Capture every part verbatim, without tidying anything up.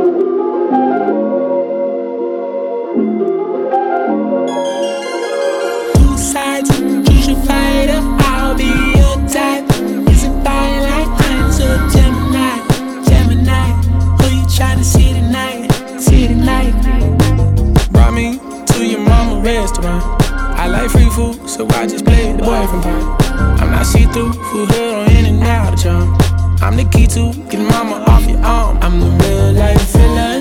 Two sides, choose your fighter. I'll be your type. Is it fine like Prince or Gemini? Gemini, who you tryna see tonight? See tonight. Brought me to your mama restaurant. I like free food, so I just play the boyfriend part. I'm not see-through, food hood on in and out of charm. I'm the key to getting mama off your arm. I'm the real life villain.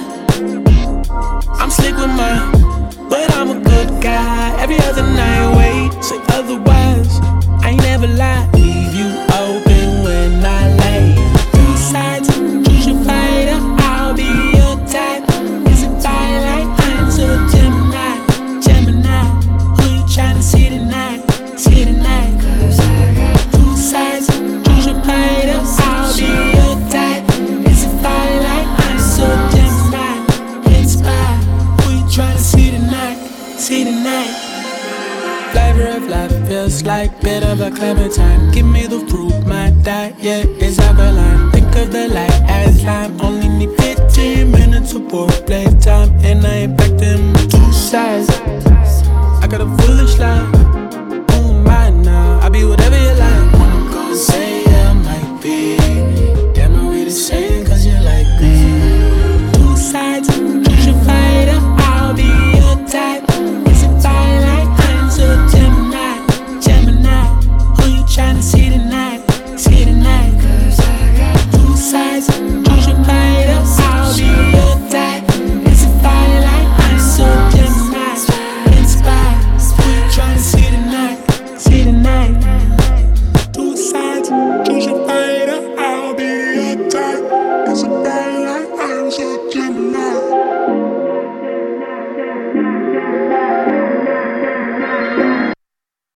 I'm slick with mine, but I'm a good guy. Every other night, wait, say otherwise. I ain't never lie, leave you open when I lay. Three sides, choose your fighter. I'll be your type. Is it fire like Prince or Gemini? Gemini, who you tryna see tonight? See tonight. Two sides, choose your fighter. I'll be your type. Is it fire like Prince or Gemini? Inspire, who you tryna see tonight? See tonight. Flavor of life feels like bit of a clementine. Give me the fruit, my diet is alkaline. Think of the light as lime. Only need fifteen minutes of foreplay time, and I ain't back them two sides. I got a foolish lie. Who am I now? I be whatever you like. Wanna go say I might be. Damn it, we the same, cause you like me. Two sides, choose your fighter. I'll be your type. Is it fire like Prince or Gemini? Gemini, who you tryna see tonight? See tonight. Two sides, choose your fighter. I'll be your type. Is it fire like Prince or Gemini? Inspire, who you tryna see tonight? See tonight. Two sides, choose your fighter. I'll be your type. Is it fire like Prince or Gemini?